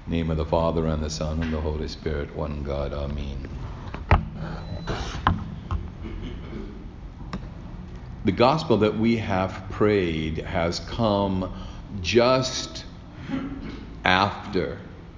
In the name of the Father, and the Son, and the Holy Spirit, one God. Amen. The gospel that we have prayed has come just after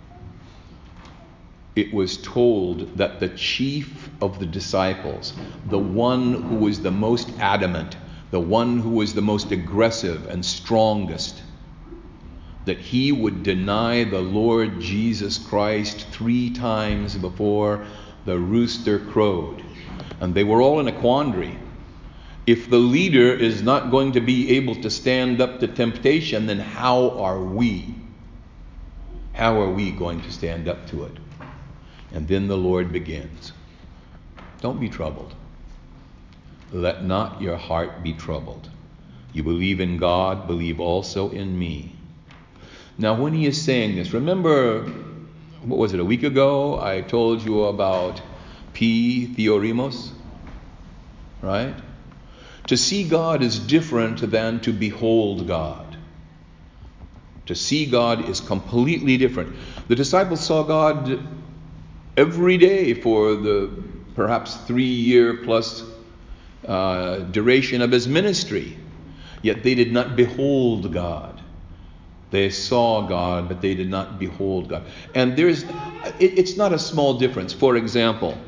it was told that the chief of the disciples, the one who was the most adamant, the one who was the most aggressive and strongest, that he would deny the Lord Jesus Christ 3 times before the rooster crowed. And they were all in a quandary. If the leader is not going to be able to stand up to temptation, then how are we? How are we going to stand up to it? And then the Lord begins. Don't be troubled. Let not your heart be troubled. You believe in God, believe also in me. Now, when he is saying this, remember, what was it, a week ago? I told you about P. Theoremos, right? To see God is different than to behold God. To see God is completely different. The disciples saw God every day for the perhaps 3-year plus duration of his ministry. Yet they did not behold God. They saw God, but they did not behold God. And it's not a small difference. For example,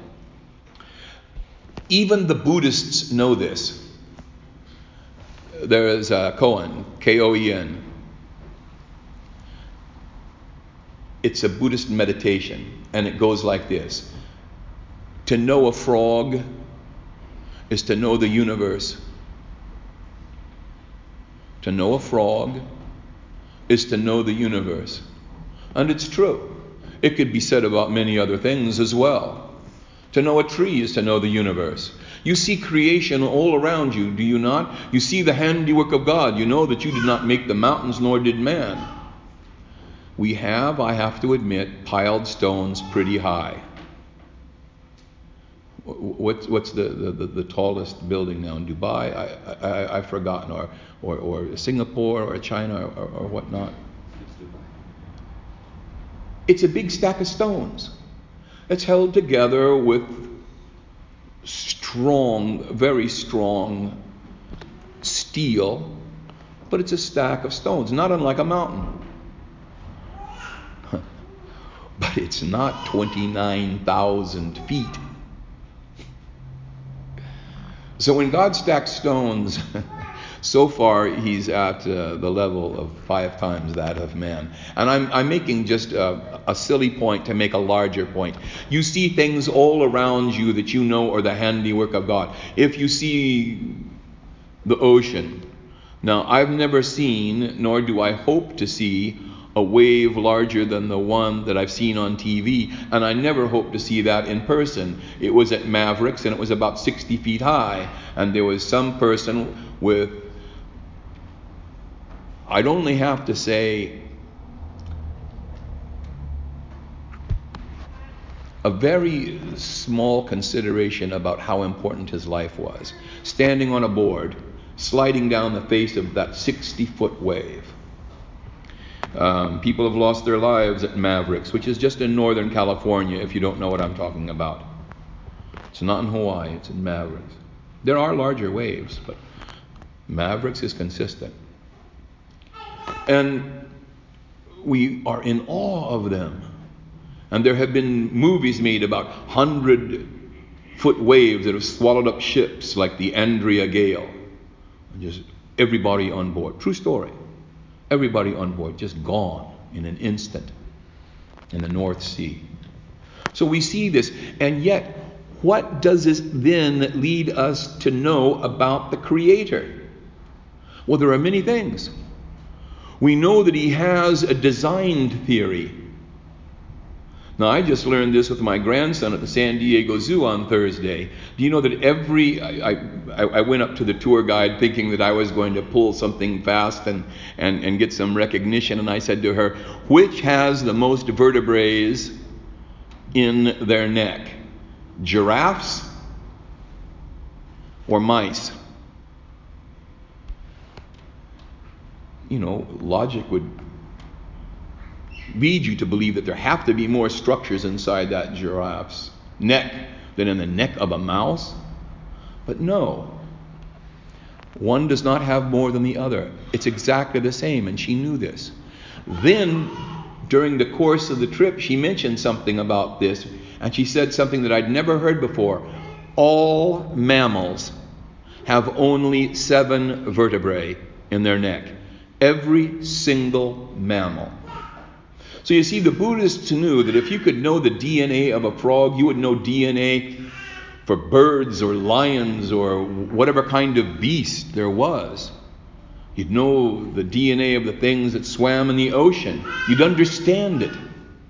even the Buddhists know this. There is Koan, K-O-E-N. It's a Buddhist meditation, and it goes like this. To know a frog is to know the universe. To know a frog is to know the universe. And it's true. It could be said about many other things as well. To know a tree is to know the universe. You see creation all around you, do you not? You see the handiwork of God. You know that you did not make the mountains, nor did man. We have, I have to admit, piled stones pretty high. What's the tallest building now in Dubai? I've forgotten, or Singapore, or China, or whatnot. It's a big stack of stones. It's held together with strong, very strong steel, but it's a stack of stones, not unlike a mountain. But it's not 29,000 feet. So when God stacks stones, so far he's at the level of 5 times that of man. And I'm making just a silly point to make a larger point. You see things all around you that you know are the handiwork of God. If you see the ocean, now I've never seen, nor do I hope to see, a wave larger than the one that I've seen on TV, and I never hope to see that in person. It was at Mavericks, and it was about 60 feet high, and there was some person with, I'd only have to say, a very small consideration about how important his life was, standing on a board, sliding down the face of that 60-foot wave. People have lost their lives at Mavericks, which is just in Northern California, if you don't know what I'm talking about. It's not in Hawaii, it's in Mavericks. There are larger waves, but Mavericks is consistent. And we are in awe of them. And there have been movies made about 100-foot waves that have swallowed up ships, like the Andrea Gale. Just everybody on board. True story. Everybody on board, just gone in an instant in the North Sea. So we see this, and yet, what does this then lead us to know about the Creator? Well, there are many things. We know that he has a design theory. Now, I just learned this with my grandson at the San Diego Zoo on Thursday. Do you know that I went up to the tour guide thinking that I was going to pull something fast and get some recognition, and I said to her, which has the most vertebrae in their neck? Giraffes or mice? You know, logic would lead you to believe that there have to be more structures inside that giraffe's neck than in the neck of a mouse. But no, one does not have more than the other. It's exactly the same, and she knew this. Then, during the course of the trip, she mentioned something about this, and she said something that I'd never heard before. All mammals have only 7 vertebrae in their neck. Every single mammal. So you see, the Buddhists knew that if you could know the DNA of a frog, you would know DNA for birds or lions or whatever kind of beast there was. You'd know the DNA of the things that swam in the ocean. You'd understand it.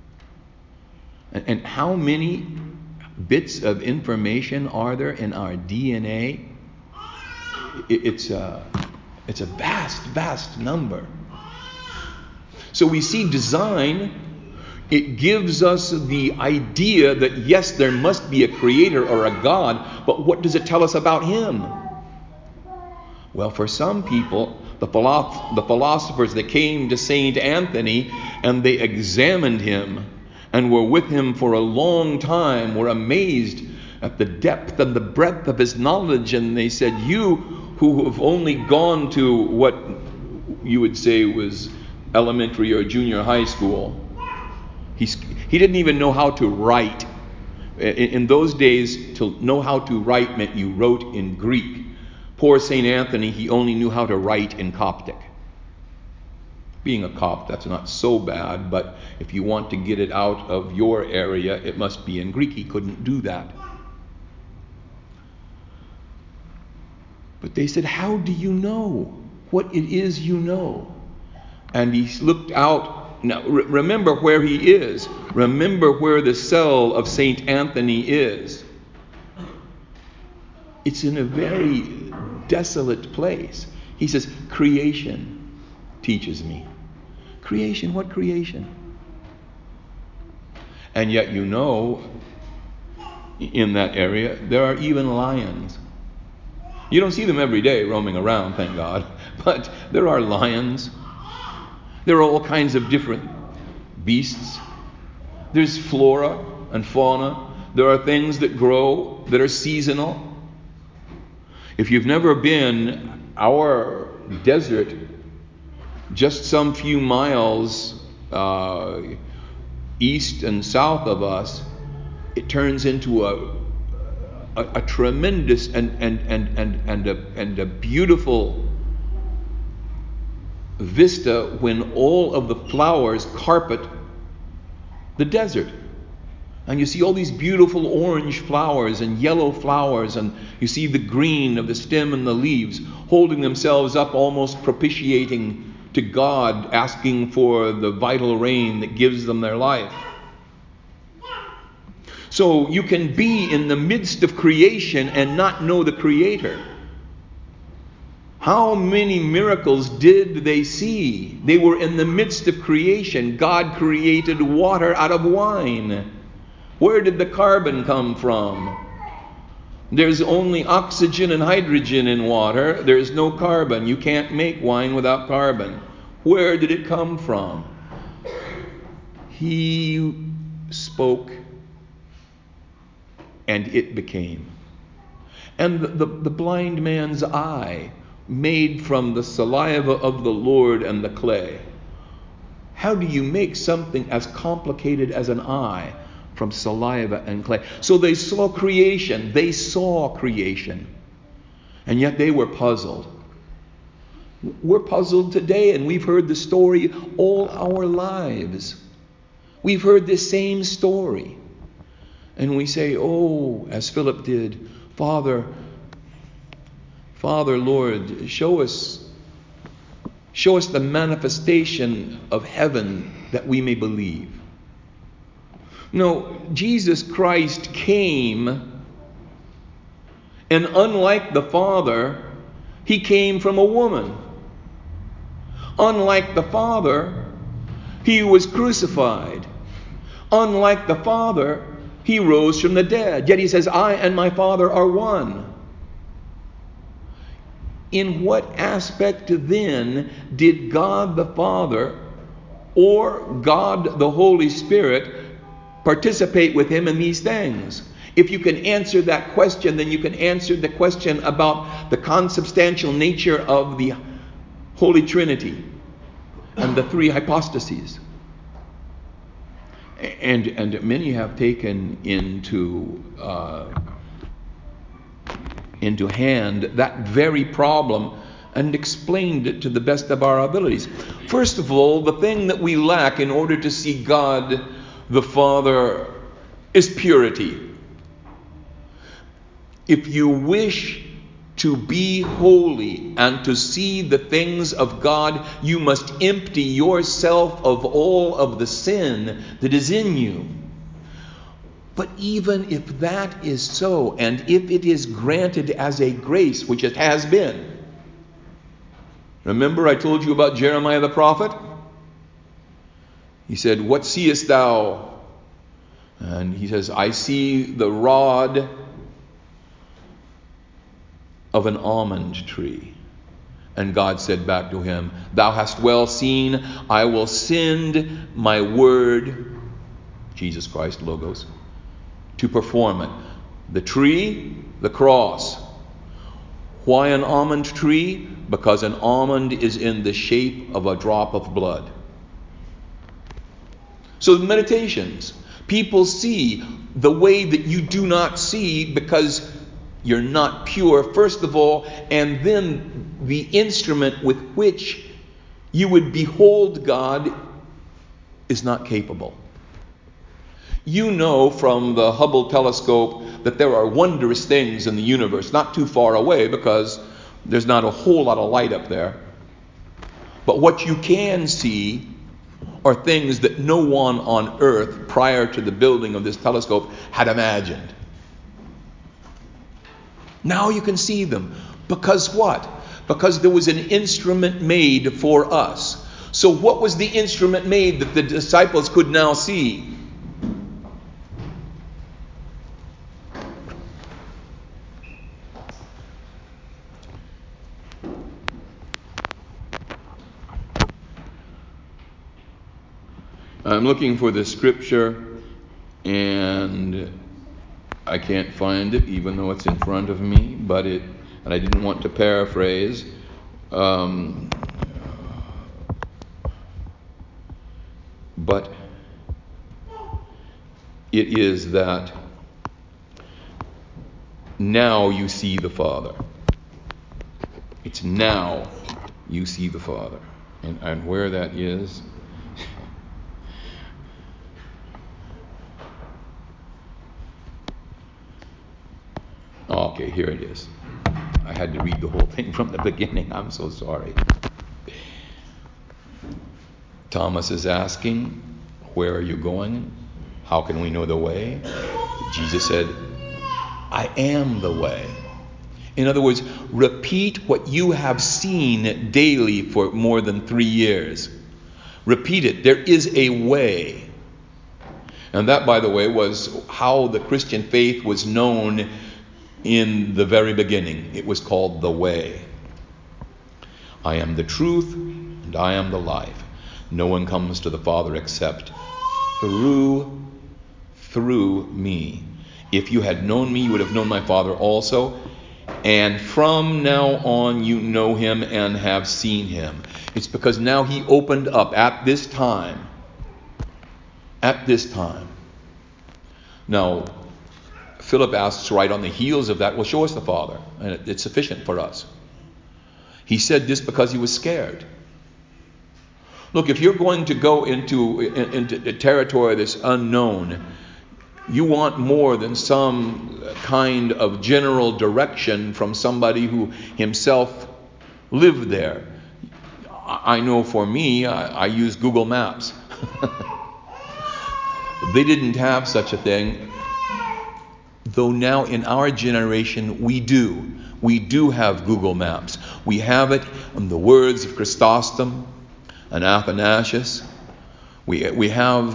And how many bits of information are there in our DNA? It's a vast, vast number. So we see design. It gives us the idea that yes, there must be a creator or a God, but what does it tell us about him? Well, for some people, the philosophers that came to St. Anthony and they examined him and were with him for a long time, were amazed at the depth and the breadth of his knowledge, and they said, you who have only gone to what you would say was elementary or junior high school, he didn't even know how to write. In those days, to know how to write meant you wrote in Greek. Poor St. Anthony, he only knew how to write in Coptic. Being a Copt, that's not so bad, but if you want to get it out of your area, it must be in Greek. He couldn't do that. But they said, how do you know what it is you know? And he looked out. Now, remember where he is. Remember where the cell of St. Anthony is. It's in a very desolate place. He says, creation teaches me. Creation, what creation? And yet you know, in that area, there are even lions. You don't see them every day roaming around, thank God, but there are lions. There are all kinds of different beasts. There's flora and fauna. There are things that grow that are seasonal. If you've never been, our desert, just some few miles east and south of us, it turns into a tremendous and a beautiful vista when all of the flowers carpet the desert. And you see all these beautiful orange flowers and yellow flowers, and you see the green of the stem and the leaves holding themselves up, almost propitiating to God, asking for the vital rain that gives them their life. So you can be in the midst of creation and not know the Creator. How many miracles did they see? They were in the midst of creation. God created water out of wine. Where did the carbon come from? There's only oxygen and hydrogen in water. There's no carbon. You can't make wine without carbon. Where did it come from? He spoke and it became. And the blind man's eye, made from the saliva of the Lord and the clay. How do you make something as complicated as an eye from saliva and clay? So they saw creation. They saw creation. And yet they were puzzled. We're puzzled today, and we've heard the story all our lives. We've heard this same story. And we say, oh, as Philip did, Father, Lord, show us the manifestation of heaven that we may believe. No, Jesus Christ came, and unlike the Father, he came from a woman. Unlike the Father, he was crucified. Unlike the Father, he rose from the dead. Yet he says, I and my Father are one. In what aspect then did God the Father or God the Holy Spirit participate with him in these things? If you can answer that question, then you can answer the question about the consubstantial nature of the Holy Trinity and the three hypostases. And many have taken into hand that very problem and explained it to the best of our abilities. First of all, the thing that we lack in order to see God the Father is purity. If you wish to be holy and to see the things of God, you must empty yourself of all of the sin that is in you. But even if that is so, and if it is granted as a grace, which it has been. Remember I told you about Jeremiah the prophet? He said, "What seest thou?" And he says, "I see the rod of an almond tree." And God said back to him, "Thou hast well seen, I will send my word," Jesus Christ, Logos, "to perform it." The tree, the cross. Why an almond tree? Because an almond is in the shape of a drop of blood. So meditations, people see the way that you do not see because you're not pure, first of all, and then the instrument with which you would behold God is not capable. You know from the Hubble telescope that there are wondrous things in the universe, not too far away because there's not a whole lot of light up there. But what you can see are things that no one on earth prior to the building of this telescope had imagined. Now you can see them. Because what? Because there was an instrument made for us. So what was the instrument made that the disciples could now see? I'm looking for the scripture and I can't find it, even though it's in front of me. And I didn't want to paraphrase. But it is that now you see the Father. It's now you see the Father. And where that is. Okay, here it is. I had to read the whole thing from the beginning. I'm so sorry. Thomas is asking, "Where are you going? How can we know the way?" Jesus said, "I am the way." In other words, repeat what you have seen daily for more than 3 years. Repeat it. There is a way. And that, by the way, was how the Christian faith was known in the very beginning. It was called the way. I am the truth and I am the life. No one comes to the Father except through me. If you had known me, you would have known my Father also. And from now on you know him and have seen him. It's because now he opened up at this time. At this time. Now, Philip asks right on the heels of that, "Well, show us the Father." And it's sufficient for us. He said this because he was scared. Look, if you're going to go into a territory that's unknown, you want more than some kind of general direction from somebody who himself lived there. I know for me, I use Google Maps. They didn't have such a thing. Though now in our generation we do. We do have Google Maps. We have it in the words of Chrysostom and Athanasius. We have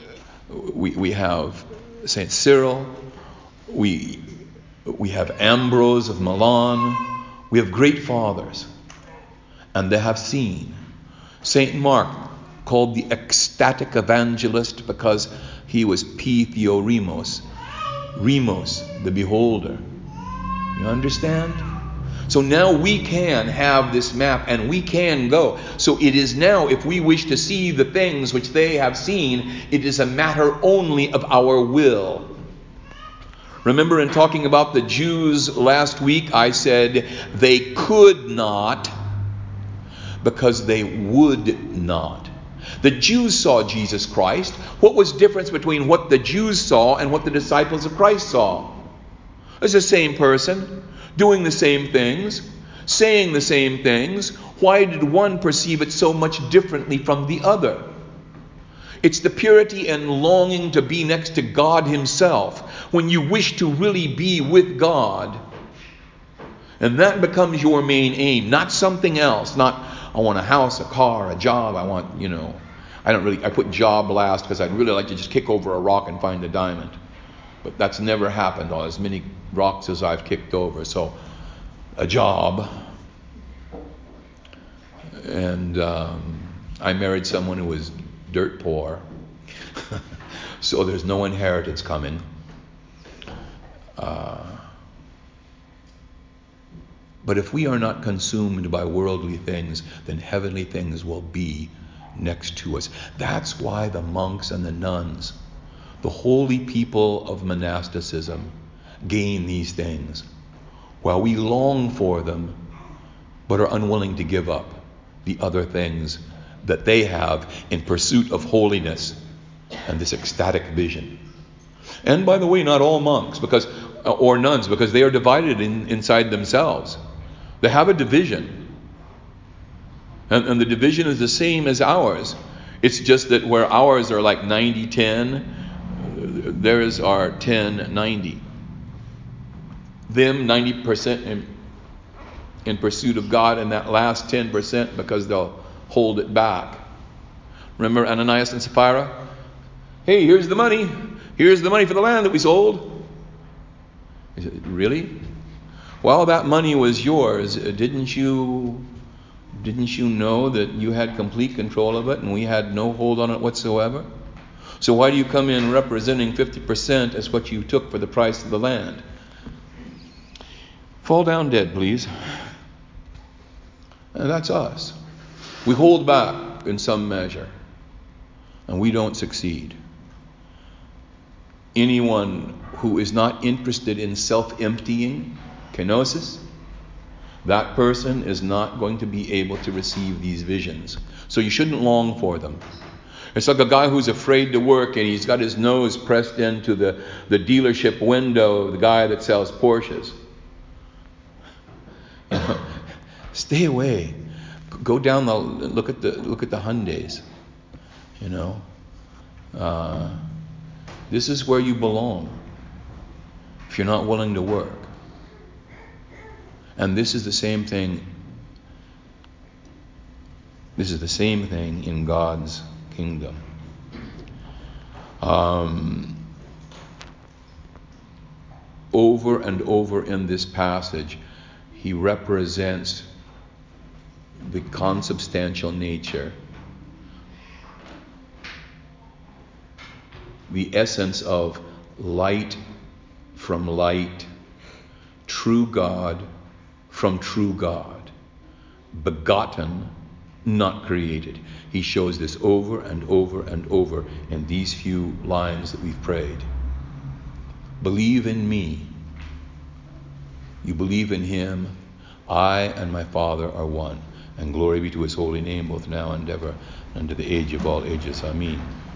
Saint Cyril. We have Ambrose of Milan. We have great fathers, and they have seen. Saint Mark, called the ecstatic evangelist because he was P-theoremos. Remos, the beholder. You understand? So now we can have this map and we can go. So it is now, if we wish to see the things which they have seen, it is a matter only of our will. Remember in talking about the Jews last week, I said they could not because they would not. The Jews saw Jesus Christ. What was the difference between what the Jews saw and what the disciples of Christ saw? It's the same person, doing the same things, saying the same things. Why did one perceive it so much differently from the other? It's the purity and longing to be next to God Himself. When you wish to really be with God, and that becomes your main aim, not something else. Not, I want a house, a car, a job. I want, I put job last because I'd really like to just kick over a rock and find a diamond. But that's never happened on as many rocks as I've kicked over. So, a job. And I married someone who was dirt poor. So there's no inheritance coming. But if we are not consumed by worldly things, then heavenly things will be next to us. That's why the monks and the nuns, the holy people of monasticism, gain these things, while we long for them, but are unwilling to give up the other things that they have in pursuit of holiness and this ecstatic vision. And by the way, not all monks or nuns, because they are divided inside themselves. They have a division. And the division is the same as ours. It's just that where ours are like 90-10, theirs are 10-90. Them 90% in pursuit of God, and that last 10% because they'll hold it back. Remember Ananias and Sapphira? Hey, here's the money. Here's the money for the land that we sold. He said, really? Well, that money was yours. Didn't you know that you had complete control of it and we had no hold on it whatsoever? So why do you come in representing 50% as what you took for the price of the land? Fall down dead, please. And that's us. We hold back in some measure, and we don't succeed. Anyone who is not interested in self-emptying, kenosis, that person is not going to be able to receive these visions. So you shouldn't long for them. It's like a guy who's afraid to work and he's got his nose pressed into the dealership window of the guy that sells Porsches. Stay away. Go down look at the Hyundais. This is where you belong if you're not willing to work. And this is the same thing. This is the same thing in God's kingdom. Over and over in this passage, he represents the consubstantial nature, the essence of light from light, true God from true God, begotten, not created. He shows this over and over and over in these few lines that we've prayed. Believe in me. You believe in him. I and my Father are one. And glory be to his holy name, both now and ever, and to the age of all ages. Amen.